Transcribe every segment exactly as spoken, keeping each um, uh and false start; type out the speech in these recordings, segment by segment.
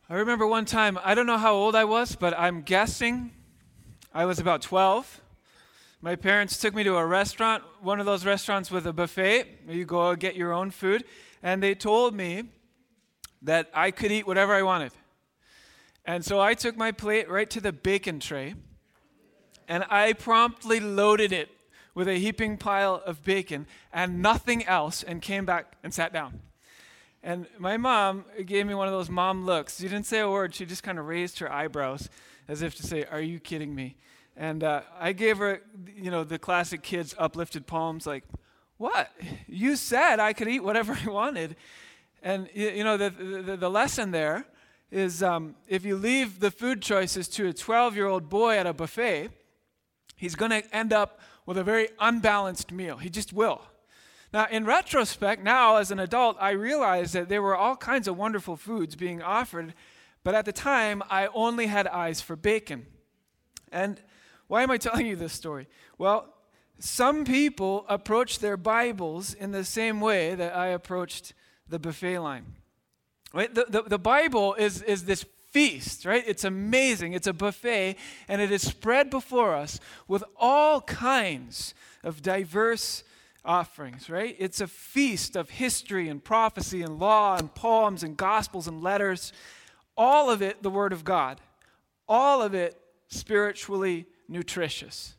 I remember one time, I don't know how old I was, but I'm guessing I was about twelve. My parents took me to a restaurant, one of those restaurants with a buffet, where you go get your own food, and they told me that I could eat whatever I wanted. And so I took my plate right to the bacon tray, and I promptly loaded it with a heaping pile of bacon and nothing else, and came back and sat down. And my mom gave me one of those mom looks. She didn't say a word. She just kind of raised her eyebrows as if to say, "Are you kidding me?" And uh, I gave her, you know, the classic kids uplifted palms, like, "What? You said I could eat whatever I wanted." And, you know, the, the, the lesson there is um, if you leave the food choices to a twelve-year-old boy at a buffet, he's going to end up with a very unbalanced meal. He just will. Now, in retrospect, now as an adult, I realize that there were all kinds of wonderful foods being offered, but at the time, I only had eyes for bacon. And why am I telling you this story? Well, some people approach their Bibles in the same way that I approached the buffet line. Right? The, the, the Bible is, is this feast, right? It's amazing. It's a buffet, and it is spread before us with all kinds of diverse offerings, right? It's a feast of history and prophecy and law and poems and gospels and letters. All of it the Word of God. All of it spiritually nutritious.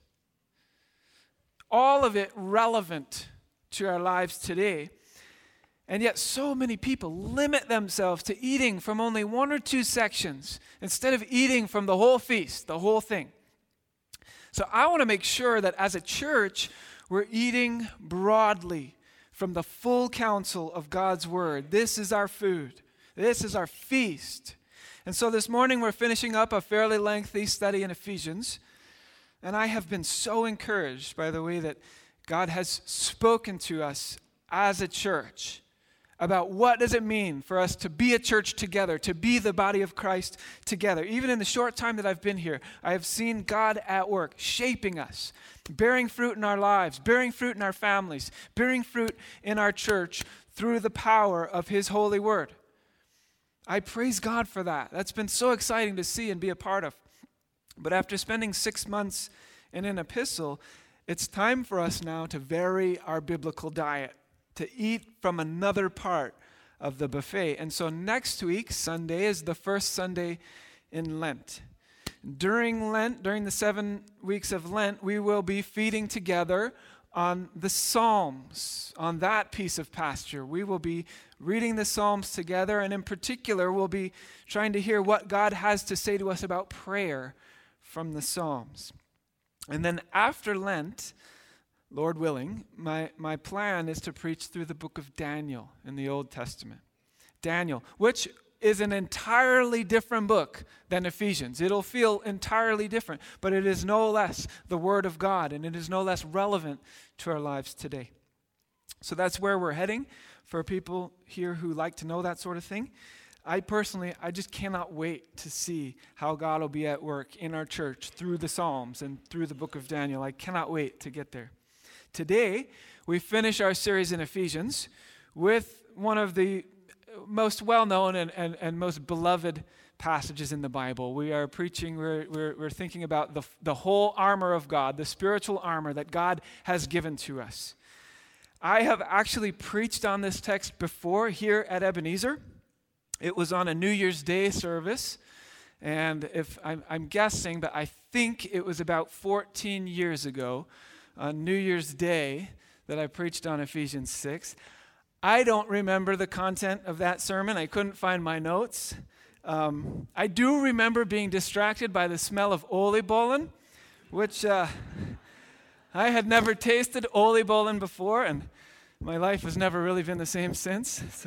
All of it relevant to our lives today. And yet so many people limit themselves to eating from only one or two sections instead of eating from the whole feast, the whole thing. So I want to make sure that as a church, we're eating broadly from the full counsel of God's Word. This is our food. This is our feast. And so this morning we're finishing up a fairly lengthy study in Ephesians. And I have been so encouraged by the way that God has spoken to us as a church about what does it mean for us to be a church together, to be the body of Christ together. Even in the short time that I've been here, I have seen God at work, shaping us, bearing fruit in our lives, bearing fruit in our families, bearing fruit in our church through the power of His holy word. I praise God for that. That's been so exciting to see and be a part of. But after spending six months in an epistle, it's time for us now to vary our biblical diet, to eat from another part of the buffet. And so next week, Sunday, is the first Sunday in Lent. During Lent, during the seven weeks of Lent, we will be feeding together on the Psalms, on that piece of pasture. We will be reading the Psalms together, and in particular, we'll be trying to hear what God has to say to us about prayer from the Psalms. And then after Lent, Lord willing, my, my plan is to preach through the book of Daniel in the Old Testament. Daniel, which is an entirely different book than Ephesians. It'll feel entirely different, but it is no less the Word of God, and it is no less relevant to our lives today. So that's where we're heading for people here who like to know that sort of thing. I personally, I just cannot wait to see how God will be at work in our church through the Psalms and through the book of Daniel. I cannot wait to get there. Today, we finish our series in Ephesians with one of the most well-known and, and, and most beloved passages in the Bible. We are preaching, we're, we're, we're thinking about the, the whole armor of God, the spiritual armor that God has given to us. I have actually preached on this text before here at Ebenezer. It was on a New Year's Day service, and if I'm, I'm guessing, but I think it was about fourteen years ago, on New Year's Day, that I preached on Ephesians six. I don't remember the content of that sermon. I couldn't find my notes. Um, I do remember being distracted by the smell of oliebollen, which uh, I had never tasted oliebollen before, and my life has never really been the same since. So,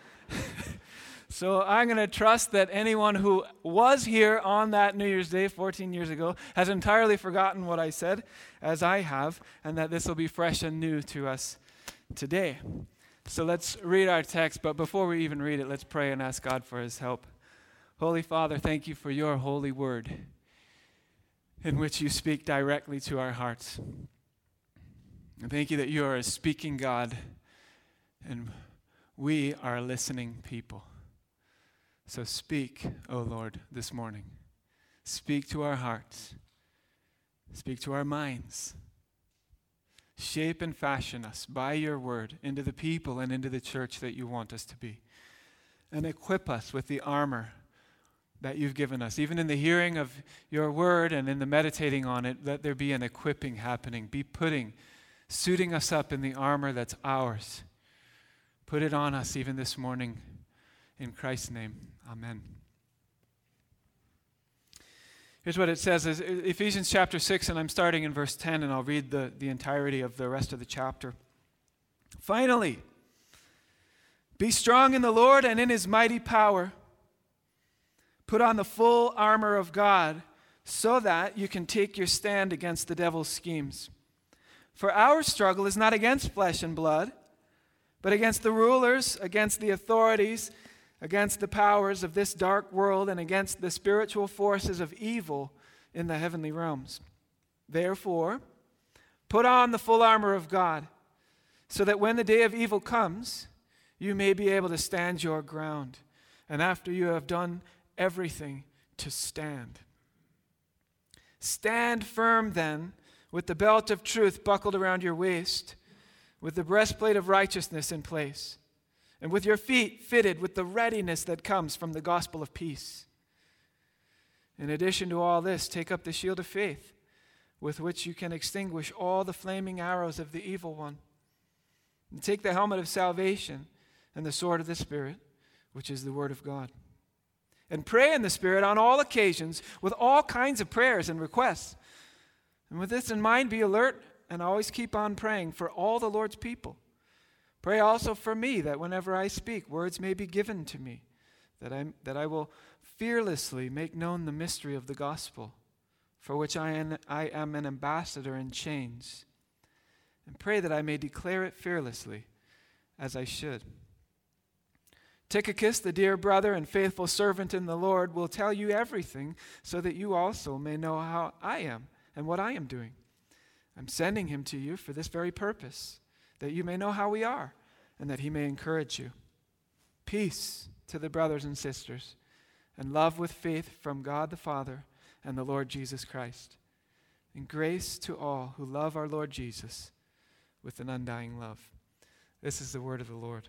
so I'm going to trust that anyone who was here on that New Year's Day fourteen years ago has entirely forgotten what I said, as I have, and that this will be fresh and new to us today. So let's read our text, but before we even read it, let's pray and ask God for His help. Holy Father, thank you for your holy word in which you speak directly to our hearts. And thank you that you are a speaking God and we are a listening people. So speak, O Lord, this morning. Speak to our hearts. Speak to our minds. Shape and fashion us by your word into the people and into the church that you want us to be. And equip us with the armor that you've given us. Even in the hearing of your word and in the meditating on it, let there be an equipping happening. Be putting, suiting us up in the armor that's ours. Put it on us even this morning. In Christ's name, amen. Here's what it says, is Ephesians chapter six, and I'm starting in verse ten, and I'll read the, the entirety of the rest of the chapter. Finally, be strong in the Lord and in his mighty power. Put on the full armor of God so that you can take your stand against the devil's schemes. For our struggle is not against flesh and blood, but against the rulers, against the authorities, against the powers of this dark world, and against the spiritual forces of evil in the heavenly realms. Therefore, put on the full armor of God, so that when the day of evil comes, you may be able to stand your ground. And after you have done everything, to stand. Stand firm then, with the belt of truth buckled around your waist, with the breastplate of righteousness in place, and with your feet fitted with the readiness that comes from the gospel of peace. In addition to all this, take up the shield of faith, with which you can extinguish all the flaming arrows of the evil one. And take the helmet of salvation and the sword of the Spirit, which is the word of God. And pray in the Spirit on all occasions with all kinds of prayers and requests. And with this in mind, be alert and always keep on praying for all the Lord's people. Pray also for me, that whenever I speak, words may be given to me, that I, that I will fearlessly make known the mystery of the gospel, for which I am, I am an ambassador in chains. And pray that I may declare it fearlessly, as I should. Tychicus, the dear brother and faithful servant in the Lord, will tell you everything, so that you also may know how I am and what I am doing. I'm sending him to you for this very purpose, that you may know how we are, and that he may encourage you. Peace to the brothers and sisters, and love with faith from God the Father and the Lord Jesus Christ. And grace to all who love our Lord Jesus with an undying love. This is the word of the Lord.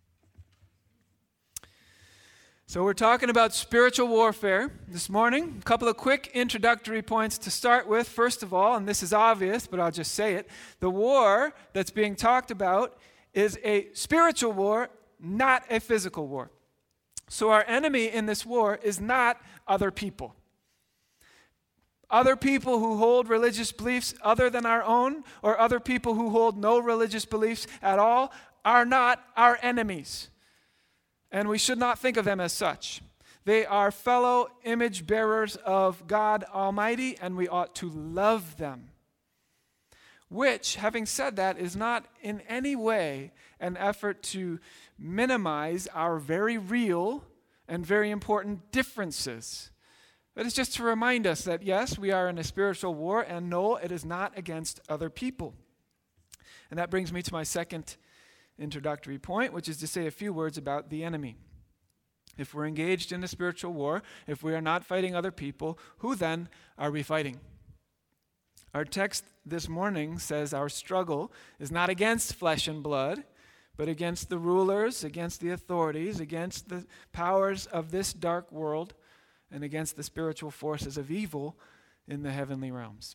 So we're talking about spiritual warfare this morning. A couple of quick introductory points to start with. First of all, and this is obvious, but I'll just say it, the war that's being talked about is a spiritual war, not a physical war. So our enemy in this war is not other people. Other people who hold religious beliefs other than our own, or other people who hold no religious beliefs at all, are not our enemies. And we should not think of them as such. They are fellow image bearers of God Almighty, and we ought to love them. Which, having said that, is not in any way an effort to minimize our very real and very important differences. But it's just to remind us that, yes, we are in a spiritual war, and no, it is not against other people. And that brings me to my second introductory point, which is to say a few words about the enemy. If we're engaged in a spiritual war, if we are not fighting other people, who then are we fighting? Our text this morning says our struggle is not against flesh and blood, but against the rulers, against the authorities, against the powers of this dark world, and against the spiritual forces of evil in the heavenly realms.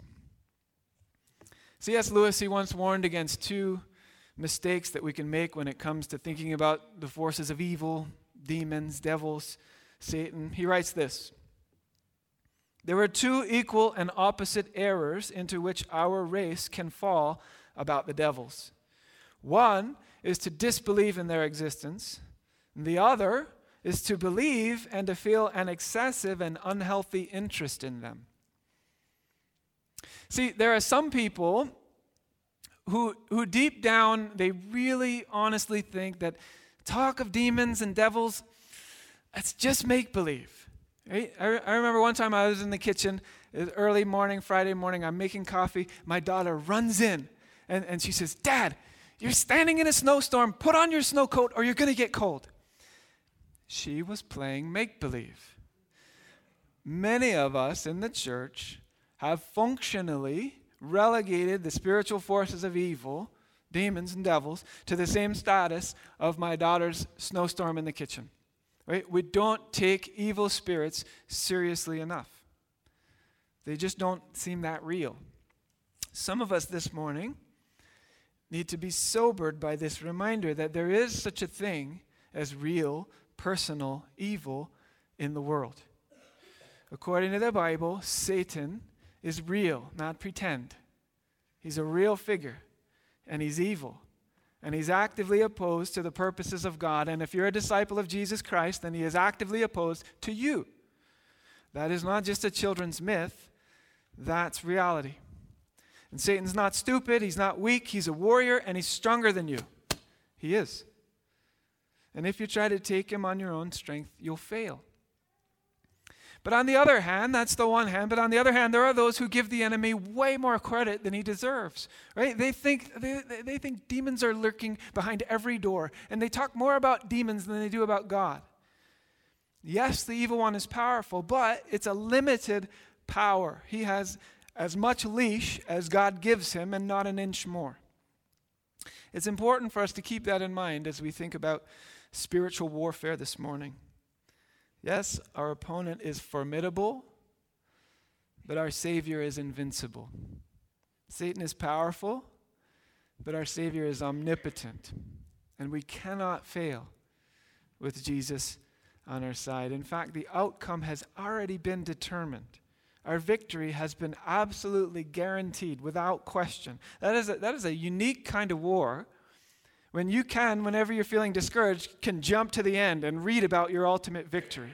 C S Lewis, he once warned against two mistakes that we can make when it comes to thinking about the forces of evil, demons, devils, Satan. He writes this: there are two equal and opposite errors into which our race can fall about the devils. One is to disbelieve in their existence, and the other is to believe and to feel an excessive and unhealthy interest in them. See, there are some people who who deep down, they really honestly think that talk of demons and devils, that's just make-believe. Right? I, I remember one time I was in the kitchen, it was early morning, Friday morning, I'm making coffee, my daughter runs in, and, and she says, "Dad, you're standing in a snowstorm, put on your snow coat or you're going to get cold." She was playing make-believe. Many of us in the church have functionally relegated the spiritual forces of evil, demons and devils, to the same status of my daughter's snowstorm in the kitchen. Right? We don't take evil spirits seriously enough. They just don't seem that real. Some of us this morning need to be sobered by this reminder that there is such a thing as real, personal evil in the world. According to the Bible, Satan is real, not pretend. He's a real figure, and he's evil. And he's actively opposed to the purposes of God. And if you're a disciple of Jesus Christ, then he is actively opposed to you. That is not just a children's myth. That's reality. And Satan's not stupid. He's not weak. He's a warrior, and he's stronger than you. He is. And if you try to take him on your own strength, you'll fail. But on the other hand, that's the one hand, but on the other hand, there are those who give the enemy way more credit than he deserves, right? They think they, they think demons are lurking behind every door, and they talk more about demons than they do about God. Yes, the evil one is powerful, but it's a limited power. He has as much leash as God gives him and not an inch more. It's important for us to keep that in mind as we think about spiritual warfare this morning. Yes, our opponent is formidable, but our Savior is invincible. Satan is powerful, but our Savior is omnipotent. And we cannot fail with Jesus on our side. In fact, the outcome has already been determined. Our victory has been absolutely guaranteed without question. That is a, that is a unique kind of war when you can, whenever you're feeling discouraged, can jump to the end and read about your ultimate victory.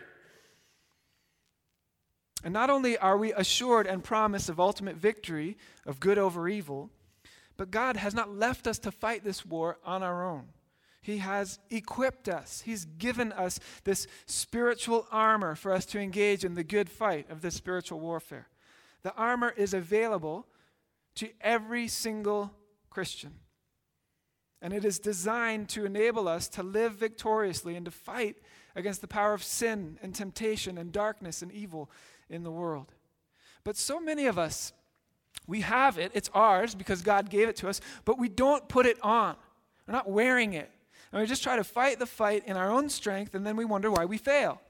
And not only are we assured and promised of ultimate victory of good over evil, but God has not left us to fight this war on our own. He has equipped us. He's given us this spiritual armor for us to engage in the good fight of this spiritual warfare. The armor is available to every single Christian. And it is designed to enable us to live victoriously and to fight against the power of sin and temptation and darkness and evil in the world. But so many of us, we have it, it's ours because God gave it to us, but we don't put it on. We're not wearing it. And we just try to fight the fight in our own strength, and then we wonder why we fail.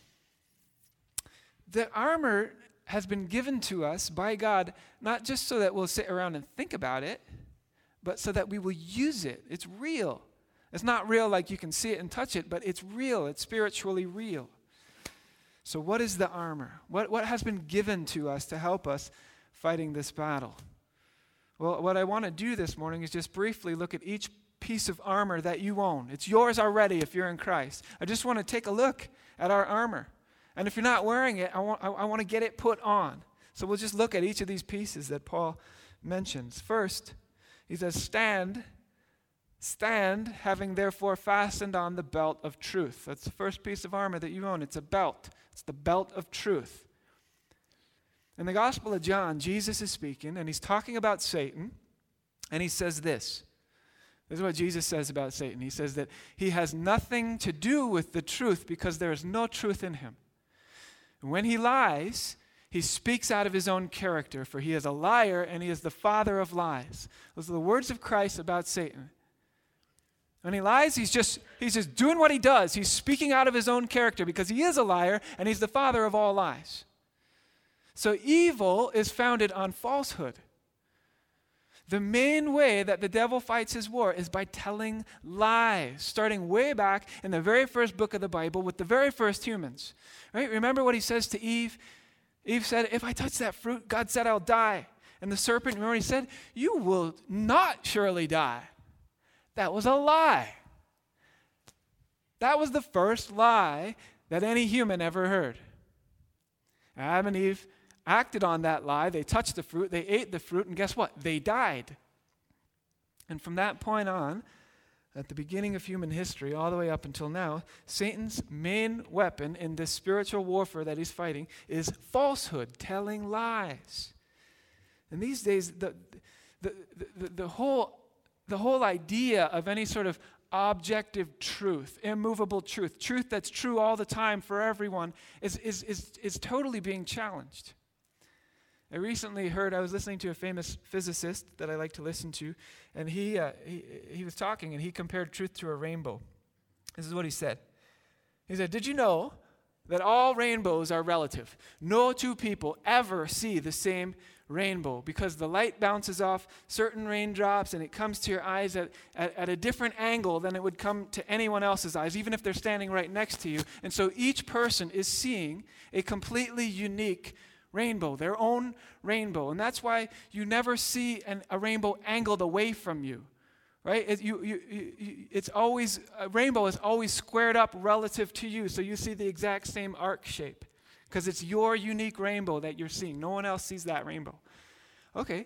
The armor has been given to us by God, not just so that we'll sit around and think about it, but so that we will use it. It's real. It's not real like you can see it and touch it, but it's real. It's spiritually real. So what is the armor? What, what has been given to us to help us fighting this battle? Well, what I want to do this morning is just briefly look at each piece of armor that you own. It's yours already if you're in Christ. I just want to take a look at our armor. And if you're not wearing it, I want, I, I want to get it put on. So we'll just look at each of these pieces that Paul mentions. First, he says, stand, stand, having therefore fastened on the belt of truth. That's the first piece of armor that you own. It's a belt. It's the belt of truth. In the Gospel of John, Jesus is speaking, and he's talking about Satan, and he says this. This is what Jesus says about Satan. He says that he has nothing to do with the truth because there is no truth in him. And when he lies, he speaks out of his own character, for he is a liar and he is the father of lies. Those are the words of Christ about Satan. When he lies, he's just he's just doing what he does. He's speaking out of his own character because he is a liar and he's the father of all lies. So evil is founded on falsehood. The main way that the devil fights his war is by telling lies, starting way back in the very first book of the Bible with the very first humans. Right? Remember what he says to Eve? Eve said, if I touch that fruit, God said I'll die. And the serpent, remember what he said? You will not surely die. That was a lie. That was the first lie that any human ever heard. Adam and Eve acted on that lie. They touched the fruit, they ate the fruit, and guess what? They died. And from that point on, at the beginning of human history, all the way up until now, Satan's main weapon in this spiritual warfare that he's fighting is falsehood, telling lies. And these days, the, the, the, the, whole, the whole idea of any sort of objective truth, immovable truth, truth that's true all the time for everyone, is, is, is, is totally being challenged. I recently heard, I was listening to a famous physicist that I like to listen to, and he, uh, he, he was talking, and he compared truth to a rainbow. This is what he said. He said, did you know that all rainbows are relative? No two people ever see the same rainbow because the light bounces off certain raindrops and it comes to your eyes at, at, at a different angle than it would come to anyone else's eyes, even if they're standing right next to you. And so each person is seeing a completely unique rainbow, their own rainbow. And that's why you never see an, a rainbow angled away from you, right? It, you, you, you, it's always, a rainbow is always squared up relative to you, so you see the exact same arc shape because it's your unique rainbow that you're seeing. No one else sees that rainbow. Okay,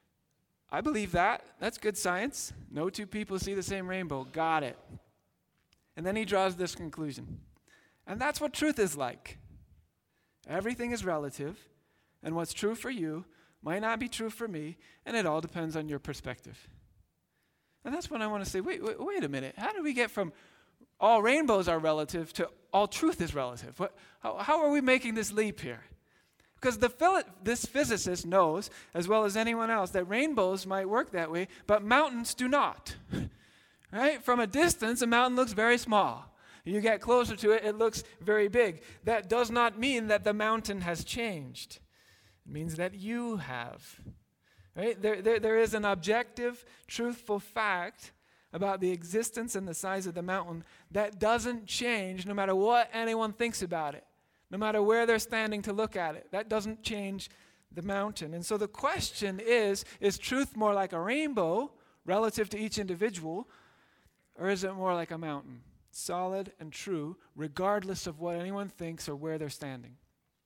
I believe that. That's good science. No two people see the same rainbow. Got it. And then he draws this conclusion. And that's what truth is like. Everything is relative, and what's true for you might not be true for me, and it all depends on your perspective. And that's when I want to say, wait, wait, wait a minute. How do we get from all rainbows are relative to all truth is relative? What, how, how are we making this leap here? Because the this physicist knows, as well as anyone else, that rainbows might work that way, but mountains do not. Right? From a distance, a mountain looks very small. You get closer to it, it looks very big. That does not mean that the mountain has changed. It means that you have. Right? There, there, there is an objective, truthful fact about the existence and the size of the mountain that doesn't change no matter what anyone thinks about it, no matter where they're standing to look at it. That doesn't change the mountain. And so the question is, is truth more like a rainbow relative to each individual, or is it more like a mountain, solid and true, regardless of what anyone thinks or where they're standing?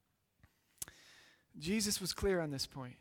Jesus was clear on this point.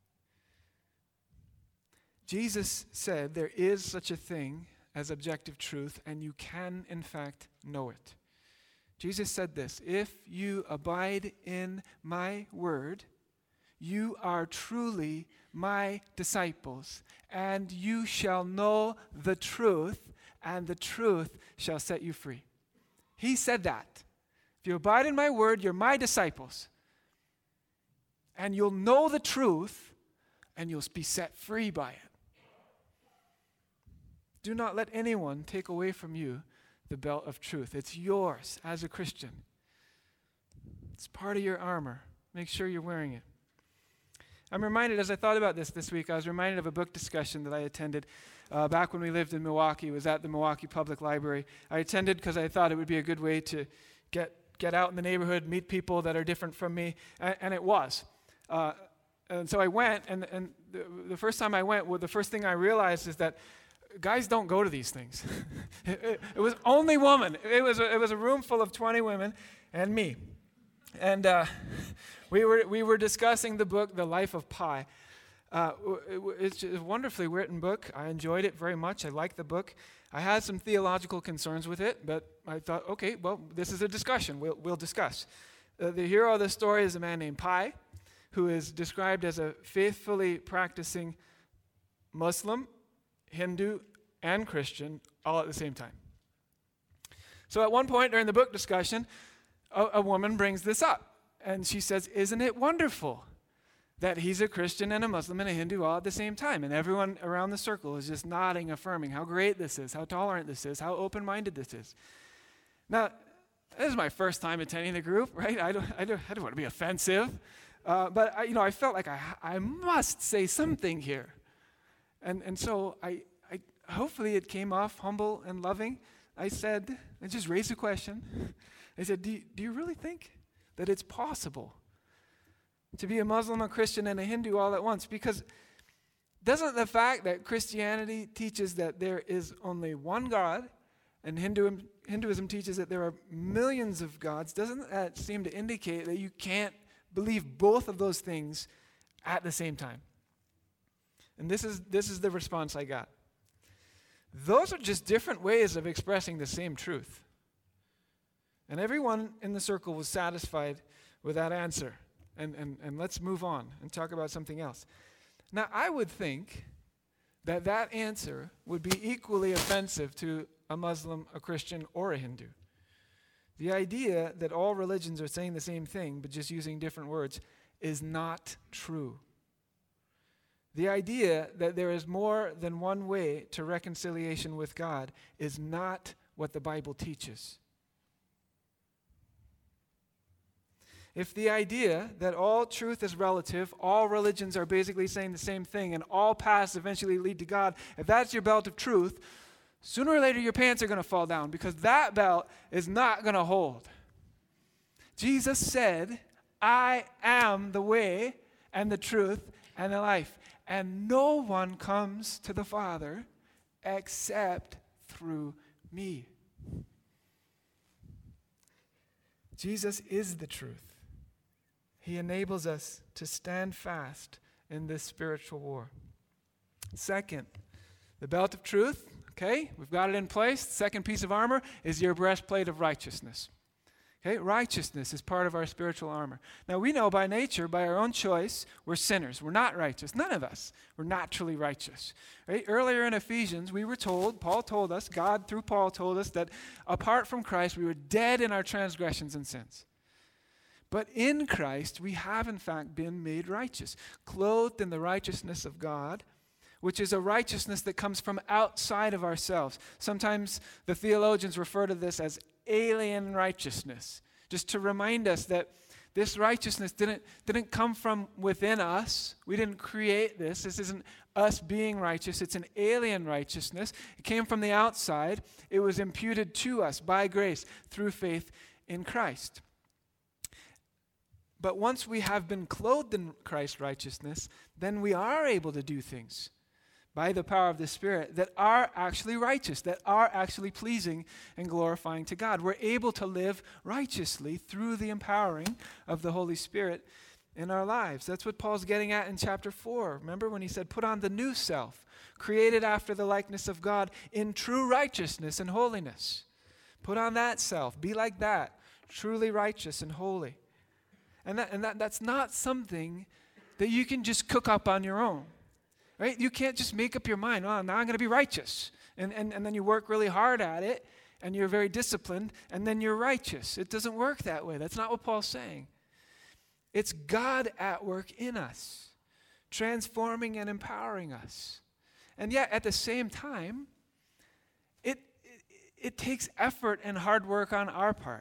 Jesus said there is such a thing as objective truth, and you can, in fact, know it. Jesus said this, if you abide in my word, you are truly my disciples, and you shall know the truth, and the truth shall set you free. He said that. If you abide in my word, you're my disciples, and you'll know the truth, and you'll be set free by it. Do not let anyone take away from you the belt of truth. It's yours as a Christian. It's part of your armor. Make sure you're wearing it. I'm reminded, as I thought about this this week, I was reminded of a book discussion that I attended uh, back when we lived in Milwaukee. It was at the Milwaukee Public Library. I attended because I thought it would be a good way to get get out in the neighborhood, meet people that are different from me, and, and it was. Uh, and so I went, and, and the, the first time I went, well, the first thing I realized is that guys don't go to these things. it, it, it was only women. It was a, it was a room full of twenty women and me. And uh, we were we were discussing the book, The Life of Pi. Uh, it, it's a wonderfully written book. I enjoyed it very much. I liked the book. I had some theological concerns with it, but I thought, okay, well, this is a discussion. We'll, we'll discuss. Uh, the hero of the story is a man named Pi, who is described as a faithfully practicing Muslim, Hindu, and Christian all at the same time. So at one point during the book discussion, a, a woman brings this up, and she says, isn't it wonderful that he's a Christian and a Muslim and a Hindu all at the same time? And everyone around the circle is just nodding, affirming how great this is, how tolerant this is, how open-minded this is. Now, this is my first time attending the group, right? I don't, I don't, I don't want to be offensive, uh, but I, you know, I felt like I, I must say something here. And and so I, I hopefully it came off humble and loving. I said, I just raised a question. I said, do you, do you really think that it's possible to be a Muslim, a Christian, and a Hindu all at once? Because doesn't the fact that Christianity teaches that there is only one God, and Hindu, Hinduism teaches that there are millions of gods, doesn't that seem to indicate that you can't believe both of those things at the same time? And this is this is the response I got. Those are just different ways of expressing the same truth. And everyone in the circle was satisfied with that answer. And, and, and let's move on and talk about something else. Now, I would think that that answer would be equally offensive to a Muslim, a Christian, or a Hindu. The idea that all religions are saying the same thing, but just using different words, is not true. The idea that there is more than one way to reconciliation with God is not what the Bible teaches. If the idea that all truth is relative, all religions are basically saying the same thing, and all paths eventually lead to God, if that's your belt of truth, sooner or later your pants are going to fall down, because that belt is not going to hold. Jesus said, I am the way and the truth and the life, and no one comes to the Father except through me. Jesus is the truth. He enables us to stand fast in this spiritual war. Second, the belt of truth, okay, we've got it in place. The second piece of armor is your breastplate of righteousness. Okay, righteousness is part of our spiritual armor. Now we know by nature, by our own choice, we're sinners. We're not righteous. None of us were naturally righteous. Right? Earlier in Ephesians, we were told, Paul told us, God through Paul told us that apart from Christ, we were dead in our transgressions and sins. But in Christ, we have in fact been made righteous, clothed in the righteousness of God, which is a righteousness that comes from outside of ourselves. Sometimes the theologians refer to this as alien righteousness, just to remind us that this righteousness didn't, didn't come from within us. We didn't create this. This isn't us being righteous. It's an alien righteousness. It came from the outside. It was imputed to us by grace through faith in Christ. But once we have been clothed in Christ's righteousness, then we are able to do things by the power of the Spirit that are actually righteous, that are actually pleasing and glorifying to God. We're able to live righteously through the empowering of the Holy Spirit in our lives. That's what Paul's getting at in chapter four. Remember when he said, put on the new self, created after the likeness of God in true righteousness and holiness. Put on that self. Be like that, truly righteous and holy. And that, and that that's not something that you can just cook up on your own. Right? You can't just make up your mind, oh, now I'm going to be righteous. And, and, and then you work really hard at it, and you're very disciplined, and then you're righteous. It doesn't work that way. That's not what Paul's saying. It's God at work in us, transforming and empowering us. And yet, at the same time, it, it, it takes effort and hard work on our part.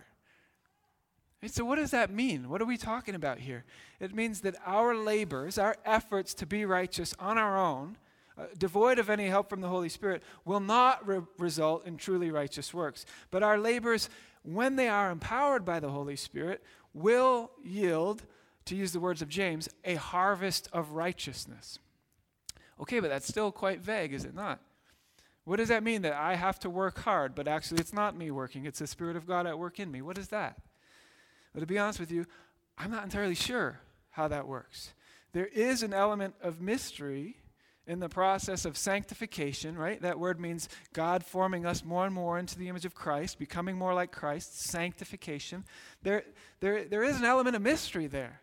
Right, so what does that mean? What are we talking about here? It means that our labors, our efforts to be righteous on our own, uh, devoid of any help from the Holy Spirit, will not re- result in truly righteous works. But our labors, when they are empowered by the Holy Spirit, will yield, to use the words of James, a harvest of righteousness. Okay, but that's still quite vague, is it not? What does that mean, that I have to work hard, but actually it's not me working, it's the Spirit of God at work in me? What is that? But to be honest with you, I'm not entirely sure how that works. There is an element of mystery in the process of sanctification, right? That word means God forming us more and more into the image of Christ, becoming more like Christ, sanctification. There, there, there is an element of mystery there.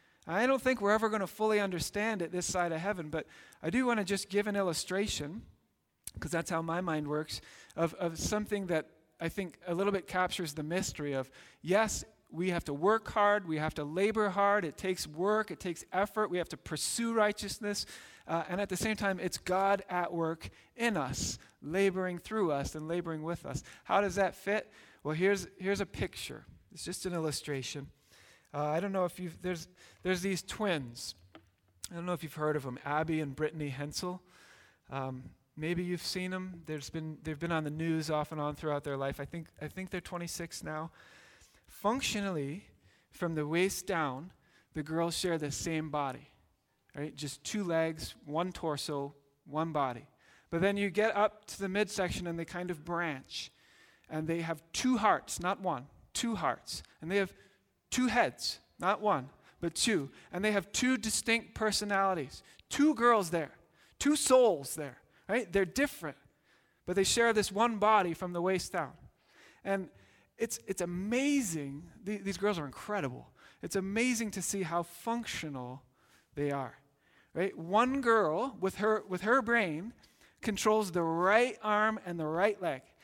I don't think we're ever going to fully understand it this side of heaven, but I do want to just give an illustration, because that's how my mind works, of, of something that I think a little bit captures the mystery of, yes, we have to work hard, we have to labor hard, it takes work, it takes effort, we have to pursue righteousness, uh, and at the same time, it's God at work in us, laboring through us and laboring with us. How does that fit? Well, here's here's a picture. It's just an illustration. Uh, I don't know if you've, there's, there's these twins. I don't know if you've heard of them, Abby and Brittany Hensel. Um, maybe you've seen them. There's been, they've been on the news off and on throughout their life. I think I think they're twenty-six now. Functionally, from the waist down, the girls share the same body, right? Just two legs, one torso, one body. But then you get up to the midsection and they kind of branch. And they have two hearts, not one, two hearts. And they have two heads, not one, but two. And they have two distinct personalities. Two girls there, two souls there, right? They're different, but they share this one body from the waist down. And It's it's amazing. These girls are incredible. It's amazing to see how functional they are. Right? One girl with her with her brain controls the right arm and the right leg.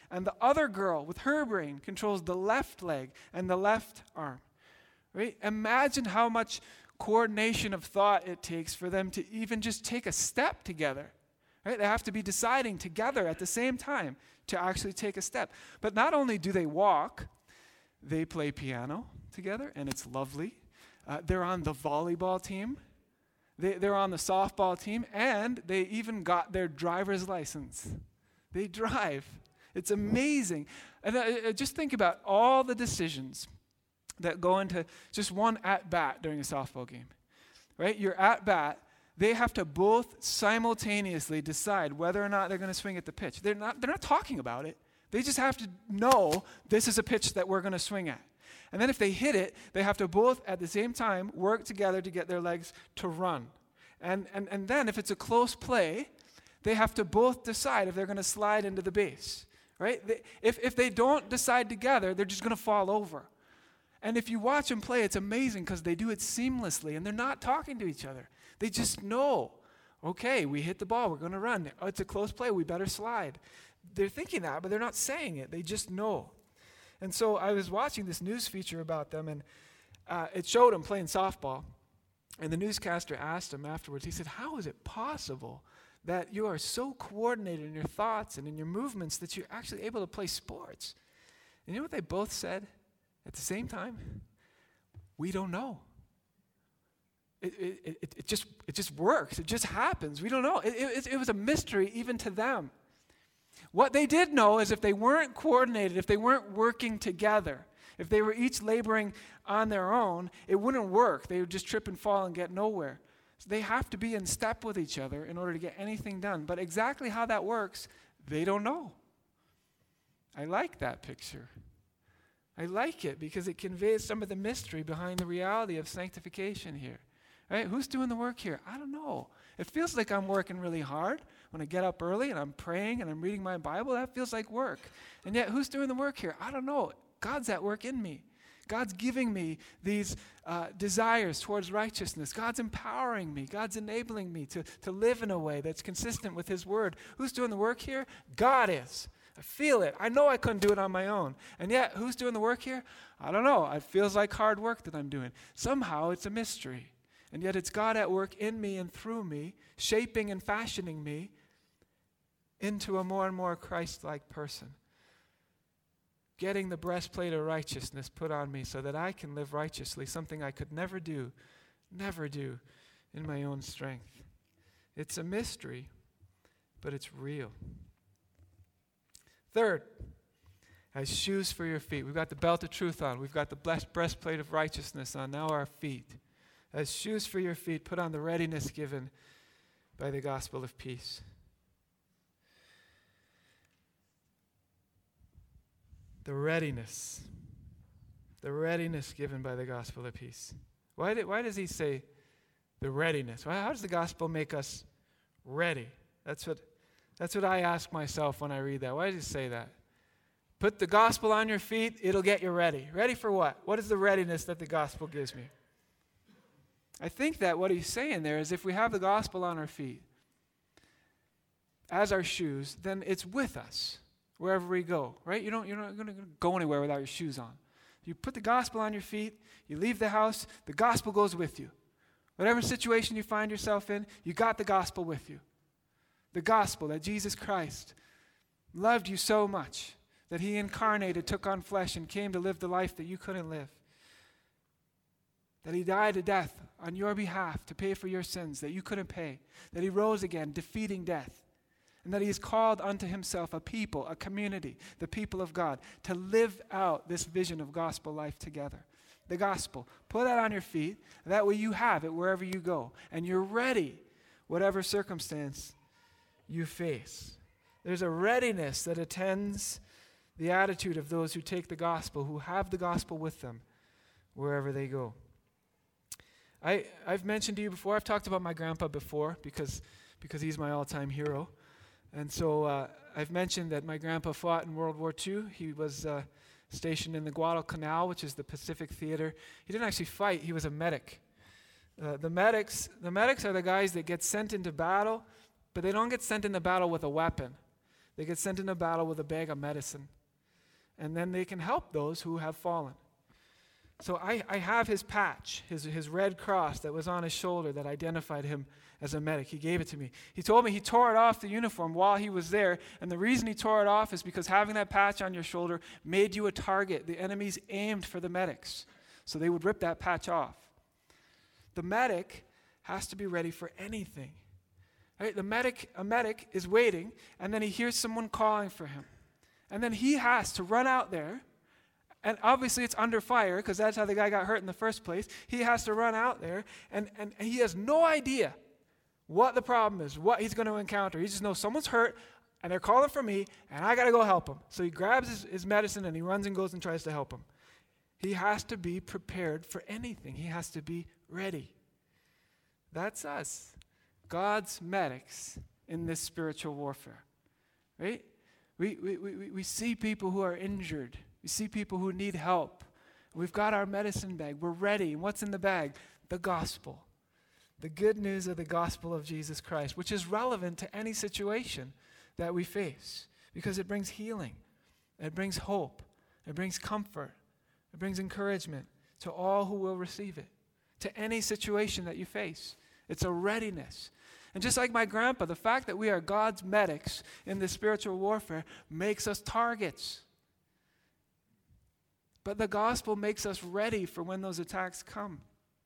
And the other girl with her brain controls the left leg and the left arm. Right? Imagine how much coordination of thought it takes for them to even just take a step together. Right? They have to be deciding together at the same time to actually take a step. But not only do they walk, they play piano together, and it's lovely. Uh, they're on the volleyball team. They, they're on the softball team, and they even got their driver's license. They drive. It's amazing. And uh, just think about all the decisions that go into just one at-bat during a softball game. Right? Your at-bat, they have to both simultaneously decide whether or not they're going to swing at the pitch. They're not, they're not talking about it. They just have to know this is a pitch that we're going to swing at. And then if they hit it, they have to both at the same time work together to get their legs to run. And, and, and then if it's a close play, they have to both decide if they're going to slide into the base. Right? They, if, if they don't decide together, they're just going to fall over. And if you watch them play, it's amazing because they do it seamlessly and they're not talking to each other. They just know, okay, we hit the ball, we're going to run. Oh, it's a close play, we better slide. They're thinking that, but they're not saying it. They just know. And so I was watching this news feature about them, and uh, it showed them playing softball. And the newscaster asked them afterwards, he said, how is it possible that you are so coordinated in your thoughts and in your movements that you're actually able to play sports? And you know what they both said at the same time? We don't know. It, it, it, it, just, it just works. It just happens. We don't know. It, it, it was a mystery even to them. What they did know is if they weren't coordinated, if they weren't working together, if they were each laboring on their own, it wouldn't work. They would just trip and fall and get nowhere. So they have to be in step with each other in order to get anything done. But exactly how that works, they don't know. I like that picture. I like it because it conveys some of the mystery behind the reality of sanctification here. Right? Who's doing the work here? I don't know. It feels like I'm working really hard when I get up early and I'm praying and I'm reading my Bible. That feels like work. And yet, who's doing the work here? I don't know. God's at work in me. God's giving me these uh, desires towards righteousness. God's empowering me. God's enabling me to, to live in a way that's consistent with His Word. Who's doing the work here? God is. I feel it. I know I couldn't do it on my own. And yet, who's doing the work here? I don't know. It feels like hard work that I'm doing. Somehow, it's a mystery. And yet it's God at work in me and through me, shaping and fashioning me into a more and more Christ-like person. Getting the breastplate of righteousness put on me so that I can live righteously, something I could never do, never do in my own strength. It's a mystery, but it's real. Third, as shoes for your feet. We've got the belt of truth on. We've got the breastplate of righteousness on. Now our feet. As shoes for your feet, put on the readiness given by the gospel of peace. The readiness. The readiness given by the gospel of peace. Why, did, why does he say the readiness? Why, how does the gospel make us ready? That's what, that's what I ask myself when I read that. Why does he say that? Put the gospel on your feet, it'll get you ready. Ready for what? What is the readiness that the gospel gives me? I think that what he's saying there is if we have the gospel on our feet as our shoes, then it's with us wherever we go, right? You don't, you're not going to go anywhere without your shoes on. You put the gospel on your feet, you leave the house, the gospel goes with you. Whatever situation you find yourself in, you got the gospel with you. The gospel that Jesus Christ loved you so much that he incarnated, took on flesh, and came to live the life that you couldn't live. That he died a death on your behalf to pay for your sins that you couldn't pay. That he rose again, defeating death. And that he has called unto himself a people, a community, the people of God, to live out this vision of gospel life together. The gospel. Put that on your feet. That way you have it wherever you go. And you're ready, whatever circumstance you face. There's a readiness that attends the attitude of those who take the gospel, who have the gospel with them wherever they go. I, I've mentioned to you before, I've talked about my grandpa before because, because he's my all-time hero. And so uh, I've mentioned that my grandpa fought in World War Two. He was uh, stationed in the Guadalcanal, which is the Pacific Theater. He didn't actually fight, he was a medic. Uh, the medics, the medics are the guys that get sent into battle, but they don't get sent into battle with a weapon. They get sent into battle with a bag of medicine. And then they can help those who have fallen. So I, I have his patch, his, his red cross that was on his shoulder that identified him as a medic. He gave it to me. He told me he tore it off the uniform while he was there. And the reason he tore it off is because having that patch on your shoulder made you a target. The enemies aimed for the medics. So they would rip that patch off. The medic has to be ready for anything. Right? The medic, a medic is waiting, and then he hears someone calling for him. And then he has to run out there, and obviously it's under fire, because that's how the guy got hurt in the first place. He has to run out there, and, and he has no idea what the problem is, what he's going to encounter. He just knows someone's hurt, and they're calling for me, and I got to go help him. So he grabs his, his medicine, and he runs and goes and tries to help him. He has to be prepared for anything. He has to be ready. That's us, God's medics in this spiritual warfare, right? We, we, we, we see people who are injured. We see people who need help. We've got our medicine bag. We're ready. And what's in the bag? The gospel. The good news of the gospel of Jesus Christ, which is relevant to any situation that we face because it brings healing. It brings hope. It brings comfort. It brings encouragement to all who will receive it, to any situation that you face. It's a readiness. And just like my grandpa, the fact that we are God's medics in this spiritual warfare makes us targets. But the gospel makes us ready for when those attacks come.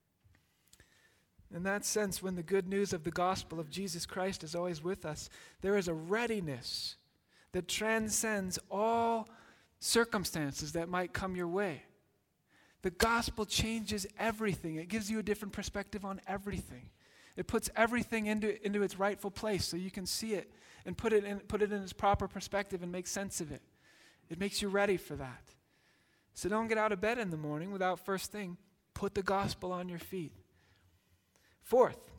In that sense, when the good news of the gospel of Jesus Christ is always with us, there is a readiness that transcends all circumstances that might come your way. The gospel changes everything. It gives you a different perspective on everything. It puts everything into, into its rightful place so you can see it and put it in, put it in its proper perspective and make sense of it. It makes you ready for that. So don't get out of bed in the morning without first thing, put the gospel on your feet. Fourth,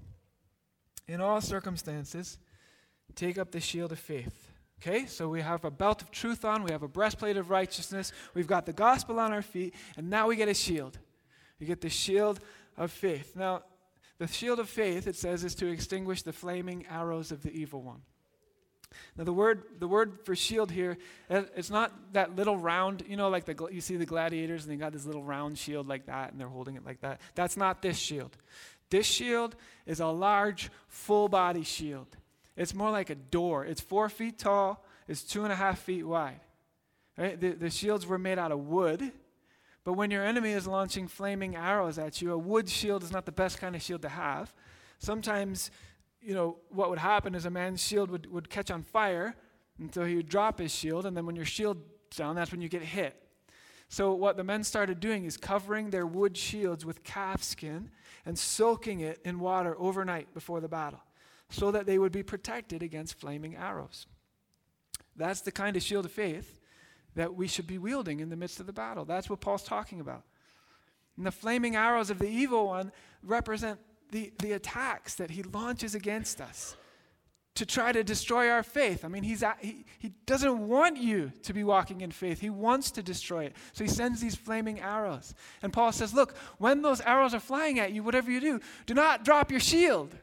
in all circumstances, take up the shield of faith. Okay, so we have a belt of truth on, we have a breastplate of righteousness, we've got the gospel on our feet, and now we get a shield. We get the shield of faith. Now, the shield of faith, it says, is to extinguish the flaming arrows of the evil one. Now, the word the word for shield here, it's not that little round, you know, like the you see the gladiators and they got this little round shield like that and they're holding it like that. That's not this shield. This shield is a large, full-body shield. It's more like a door. It's four feet tall. It's two and a half feet wide. Right? The, the shields were made out of wood. But when your enemy is launching flaming arrows at you, a wood shield is not the best kind of shield to have. Sometimes, you know, what would happen is a man's shield would, would catch on fire until he would drop his shield, and then when your shield's down, that's when you get hit. So what the men started doing is covering their wood shields with calf skin and soaking it in water overnight before the battle so that they would be protected against flaming arrows. That's the kind of shield of faith that we should be wielding in the midst of the battle. That's what Paul's talking about. And the flaming arrows of the evil one represent the, the attacks that he launches against us to try to destroy our faith. I mean, he's at, he, he doesn't want you to be walking in faith. He wants to destroy it. So he sends these flaming arrows. And Paul says, look, when those arrows are flying at you, whatever you do, do not drop your shield.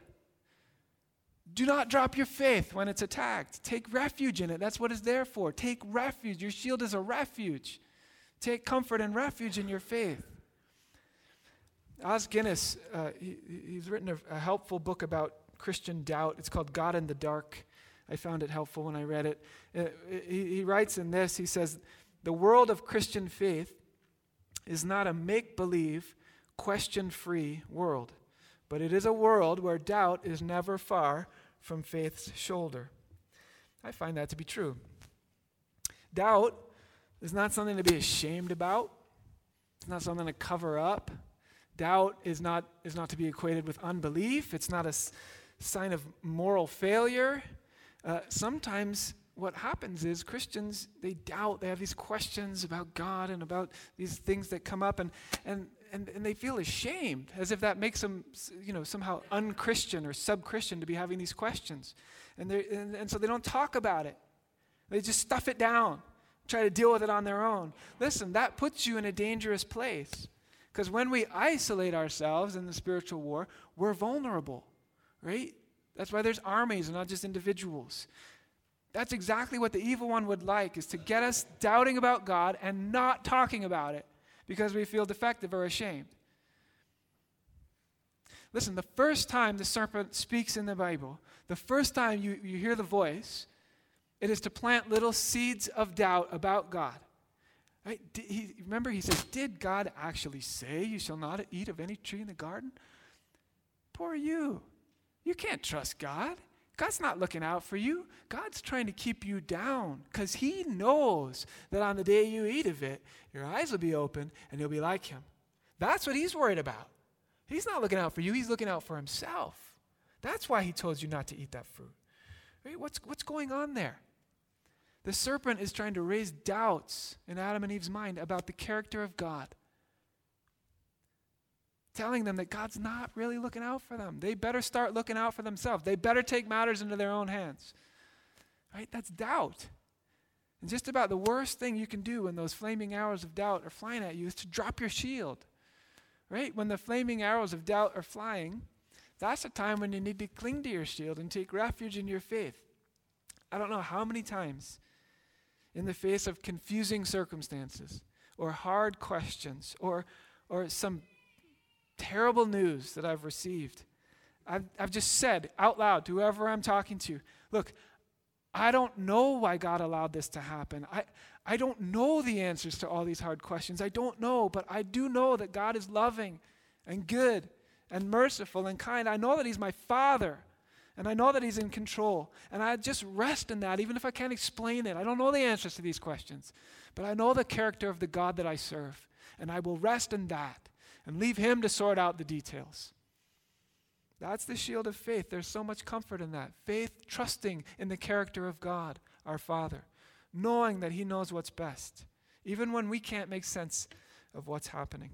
Do not drop your faith when it's attacked. Take refuge in it. That's what it's there for. Take refuge. Your shield is a refuge. Take comfort and refuge in your faith. Os Guinness, uh, he, he's written a, a helpful book about Christian doubt. It's called God in the Dark. I found it helpful when I read it. Uh, he, he writes in this, he says, the world of Christian faith is not a make-believe, question-free world, but it is a world where doubt is never far from faith's shoulder. I find that to be true. Doubt is not something to be ashamed about. It's not something to cover up. Doubt is not, is not to be equated with unbelief. It's not a s- sign of moral failure. Uh, sometimes what happens is Christians, they doubt. They have these questions about God and about these things that come up, and and and, and they feel ashamed, as if that makes them, you know, somehow unchristian or sub-Christian to be having these questions. And, they and, and so they don't talk about it. They just stuff it down, try to deal with it on their own. Listen, that puts you in a dangerous place. Because when we isolate ourselves in the spiritual war, we're vulnerable, right? That's why there's armies and not just individuals. That's exactly what the evil one would like, is to get us doubting about God and not talking about it because we feel defective or ashamed. Listen, the first time the serpent speaks in the Bible, the first time you, you hear the voice, it is to plant little seeds of doubt about God. Right? Did he, remember, he says, did God actually say you shall not eat of any tree in the garden? Poor you. You can't trust God. God's not looking out for you. God's trying to keep you down because he knows that on the day you eat of it, your eyes will be open and you'll be like him. That's what he's worried about. He's not looking out for you. He's looking out for himself. That's why he told you not to eat that fruit. Right? What's, what's going on there? The serpent is trying to raise doubts in Adam and Eve's mind about the character of God, telling them that God's not really looking out for them. They better start looking out for themselves. They better take matters into their own hands. Right? That's doubt. And just about the worst thing you can do when those flaming arrows of doubt are flying at you is to drop your shield. Right? When the flaming arrows of doubt are flying, that's a time when you need to cling to your shield and take refuge in your faith. I don't know how many times in the face of confusing circumstances or hard questions or or some terrible news that I've received, I've, I've just said out loud to whoever I'm talking to, look, I don't know why God allowed this to happen. I, I don't know the answers to all these hard questions. I don't know, but I do know that God is loving and good and merciful and kind. I know that he's my Father, and I know that he's in control. And I just rest in that, even if I can't explain it. I don't know the answers to these questions, but I know the character of the God that I serve, and I will rest in that and leave him to sort out the details. That's the shield of faith. There's so much comfort in that. Faith, trusting in the character of God, our Father, knowing that he knows what's best, even when we can't make sense of what's happening.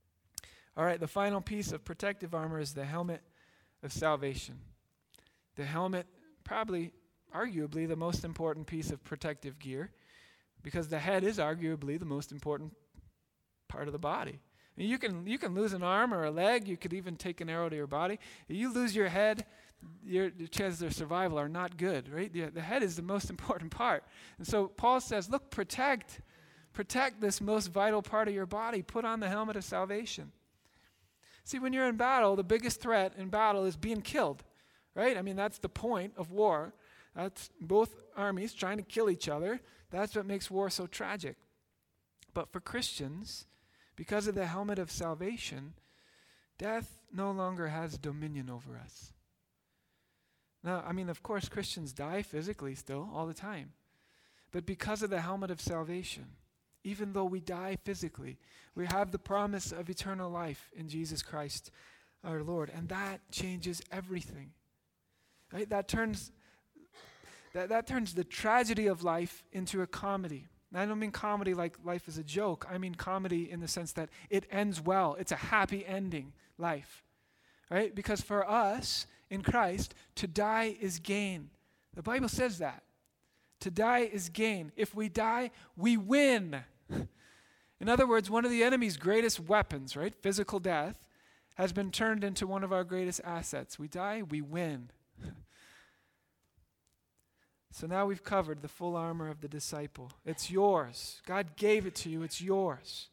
All right, the final piece of protective armor is the helmet of salvation. The helmet, probably, arguably, the most important piece of protective gear, because the head is arguably the most important part of the body. I mean, you can you can lose an arm or a leg. You could even take an arrow to your body. If you lose your head, your, your chances of survival are not good, right? The, the head is the most important part. And so Paul says, look, protect, protect this most vital part of your body. Put on the helmet of salvation. See, when you're in battle, the biggest threat in battle is being killed, right? I mean, that's the point of war. That's both armies trying to kill each other. That's what makes war so tragic. But for Christians, because of the helmet of salvation, death no longer has dominion over us. Now, I mean, of course, Christians die physically still all the time. But because of the helmet of salvation, even though we die physically, we have the promise of eternal life in Jesus Christ, our Lord. And that changes everything. Right? That turns that, that turns the tragedy of life into a comedy. I don't mean comedy like life is a joke. I mean comedy in the sense that it ends well. It's a happy ending life, right? Because for us in Christ, to die is gain. The Bible says that. To die is gain. If we die, we win. In other words, one of the enemy's greatest weapons, right, physical death, has been turned into one of our greatest assets. We die, we win. So now we've covered the full armor of the disciple. It's yours. God gave it to you. It's yours.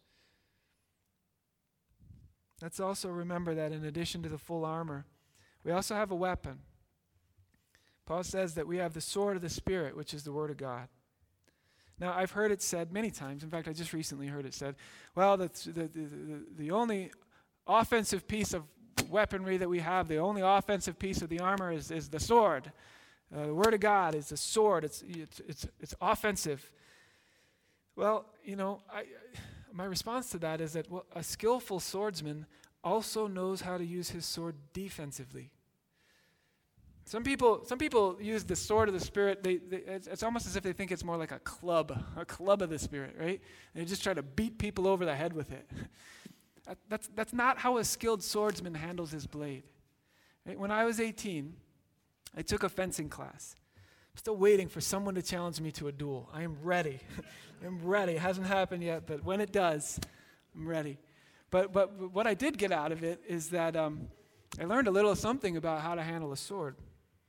Let's also remember that in addition to the full armor, we also have a weapon. Paul says that we have the sword of the Spirit, which is the Word of God. Now, I've heard it said many times. In fact, I just recently heard it said, well, the, the, the, the only offensive piece of weaponry that we have, the only offensive piece of the armor is, is the sword. Uh, the Word of God is a sword. It's it's it's it's offensive. Well, you know, I, my response to that is that well, a skillful swordsman also knows how to use his sword defensively. Some people some people use the sword of the Spirit. They, they it's, it's almost as if they think it's more like a club, a club of the Spirit, right? And they just try to beat people over the head with it. that, that's that's not how a skilled swordsman handles his blade. Right? When I was eighteen. I took a fencing class. I'm still waiting for someone to challenge me to a duel. I am ready. I'm ready. It hasn't happened yet, but when it does, I'm ready. But but what I did get out of it is that um, I learned a little something about how to handle a sword.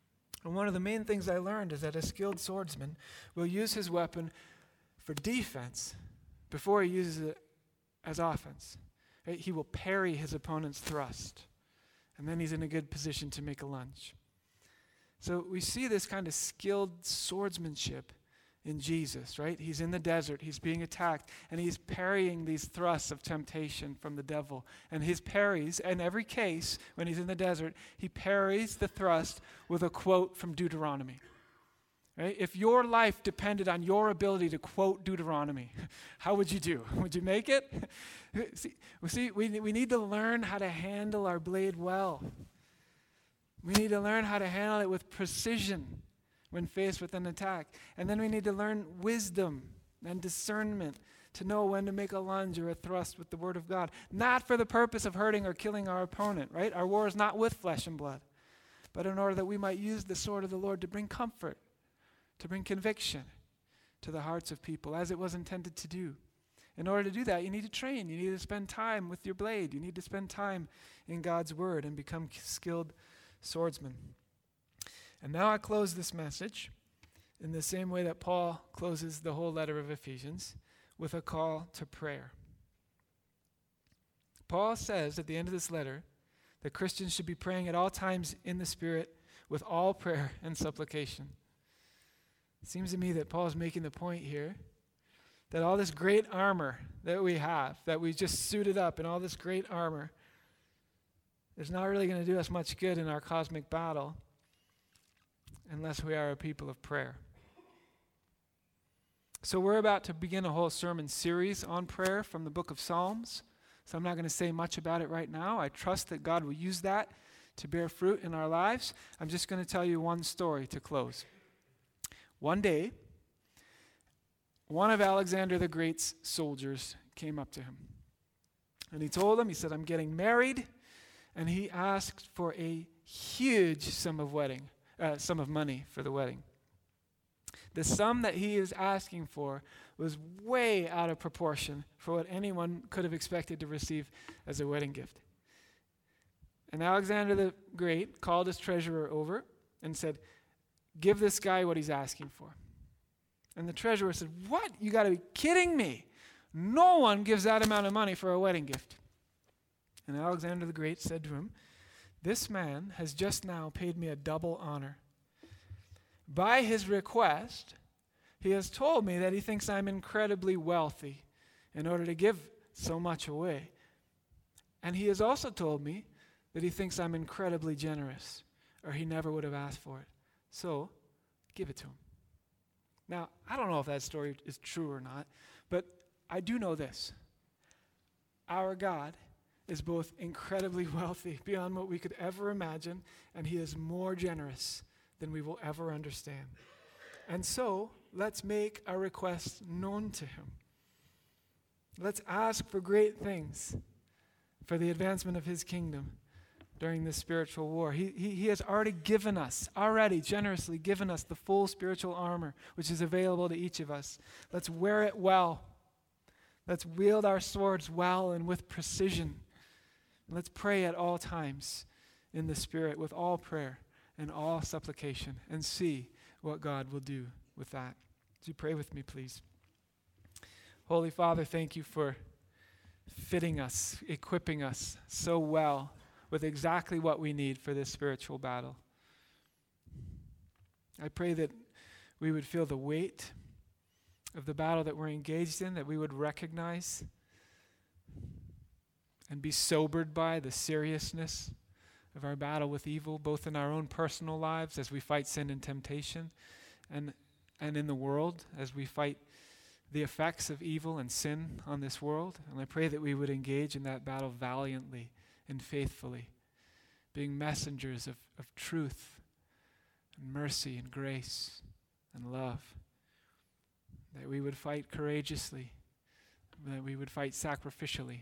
And one of the main things I learned is that a skilled swordsman will use his weapon for defense before he uses it as offense. Right? He will parry his opponent's thrust, and then he's in a good position to make a lunge. So we see this kind of skilled swordsmanship in Jesus, right? He's in the desert, he's being attacked, and he's parrying these thrusts of temptation from the devil. And his parries, in every case, when he's in the desert, he parries the thrust with a quote from Deuteronomy. Right? If your life depended on your ability to quote Deuteronomy, how would you do? Would you make it? see, see we, we need to learn how to handle our blade well. We need to learn how to handle it with precision when faced with an attack. And then we need to learn wisdom and discernment to know when to make a lunge or a thrust with the word of God. Not for the purpose of hurting or killing our opponent, right? Our war is not with flesh and blood, but in order that we might use the sword of the Lord to bring comfort, to bring conviction to the hearts of people, as it was intended to do. In order to do that, you need to train. You need to spend time with your blade. You need to spend time in God's word and become skilled swordsmen. And now I close this message in the same way that Paul closes the whole letter of Ephesians, with a call to prayer. Paul says at the end of this letter that Christians should be praying at all times in the Spirit with all prayer and supplication. It seems to me that Paul is making the point here that all this great armor that we have, that we just suited up in all this great armor, is not really going to do us much good in our cosmic battle unless we are a people of prayer. So we're about to begin a whole sermon series on prayer from the book of Psalms. So I'm not going to say much about it right now. I trust that God will use that to bear fruit in our lives. I'm just going to tell you one story to close. One day, one of Alexander the Great's soldiers came up to him. And he told him, he said, I'm getting married. And he asked for a huge sum of wedding, uh, sum of money for the wedding. The sum that he is asking for was way out of proportion for what anyone could have expected to receive as a wedding gift. And Alexander the Great called his treasurer over and said, give this guy what he's asking for. And the treasurer said, what? You got to be kidding me. No one gives that amount of money for a wedding gift. And Alexander the Great said to him, this man has just now paid me a double honor. By his request, he has told me that he thinks I'm incredibly wealthy in order to give so much away. And he has also told me that he thinks I'm incredibly generous, or he never would have asked for it. So, give it to him. Now, I don't know if that story is true or not, but I do know this. Our God is both incredibly wealthy beyond what we could ever imagine, and he is more generous than we will ever understand. And so, let's make our requests known to him. Let's ask for great things for the advancement of his kingdom during this spiritual war. He, he, he has already given us, already generously given us the full spiritual armor, which is available to each of us. Let's wear it well. Let's wield our swords well and with precision. Let's pray at all times in the Spirit with all prayer and all supplication, and see what God will do with that. Would you pray with me, please? Holy Father, thank you for fitting us, equipping us so well with exactly what we need for this spiritual battle. I pray that we would feel the weight of the battle that we're engaged in, that we would recognize and be sobered by the seriousness of our battle with evil, both in our own personal lives as we fight sin and temptation, and and in the world as we fight the effects of evil and sin on this world. And I pray that we would engage in that battle valiantly and faithfully, being messengers of, of truth and mercy and grace and love. That we would fight courageously, that we would fight sacrificially.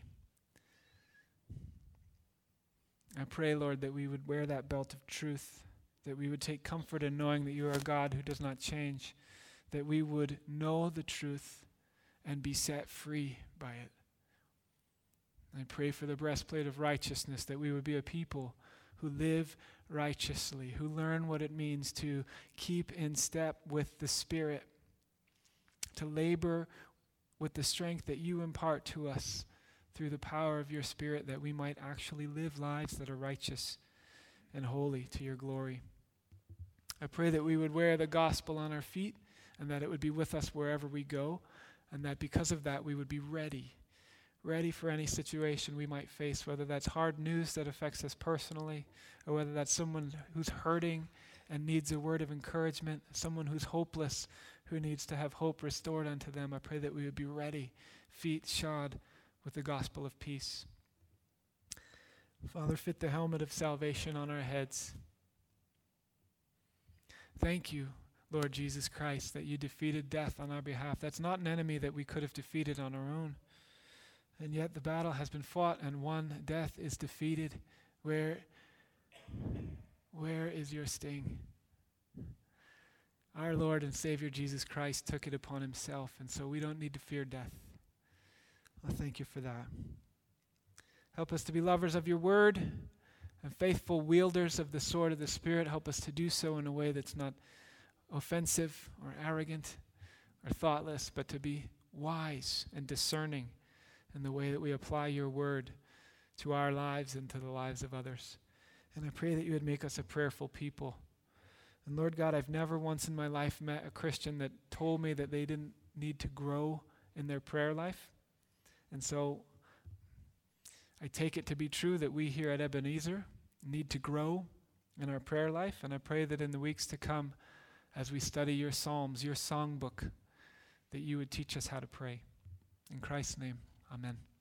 I pray, Lord, that we would wear that belt of truth, that we would take comfort in knowing that you are a God who does not change, that we would know the truth and be set free by it. I pray for the breastplate of righteousness, that we would be a people who live righteously, who learn what it means to keep in step with the Spirit, to labor with the strength that you impart to us through the power of your Spirit, that we might actually live lives that are righteous and holy to your glory. I pray that we would wear the gospel on our feet, and that it would be with us wherever we go, and that because of that we would be ready, ready for any situation we might face, whether that's hard news that affects us personally, or whether that's someone who's hurting and needs a word of encouragement, someone who's hopeless who needs to have hope restored unto them. I pray that we would be ready, feet shod with the gospel of peace. Father, fit the helmet of salvation on our heads. Thank you, Lord Jesus Christ, that you defeated death on our behalf. That's not an enemy that we could have defeated on our own. And yet the battle has been fought and won. Death is defeated. Where, where is your sting? Our Lord and Savior Jesus Christ took it upon himself, and so we don't need to fear death. I thank you for that. Help us to be lovers of your word and faithful wielders of the sword of the Spirit. Help us to do so in a way that's not offensive or arrogant or thoughtless, but to be wise and discerning in the way that we apply your word to our lives and to the lives of others. And I pray that you would make us a prayerful people. And Lord God, I've never once in my life met a Christian that told me that they didn't need to grow in their prayer life. And so I take it to be true that we here at Ebenezer need to grow in our prayer life. And I pray that in the weeks to come, as we study your Psalms, your songbook, that you would teach us how to pray. In Christ's name, amen.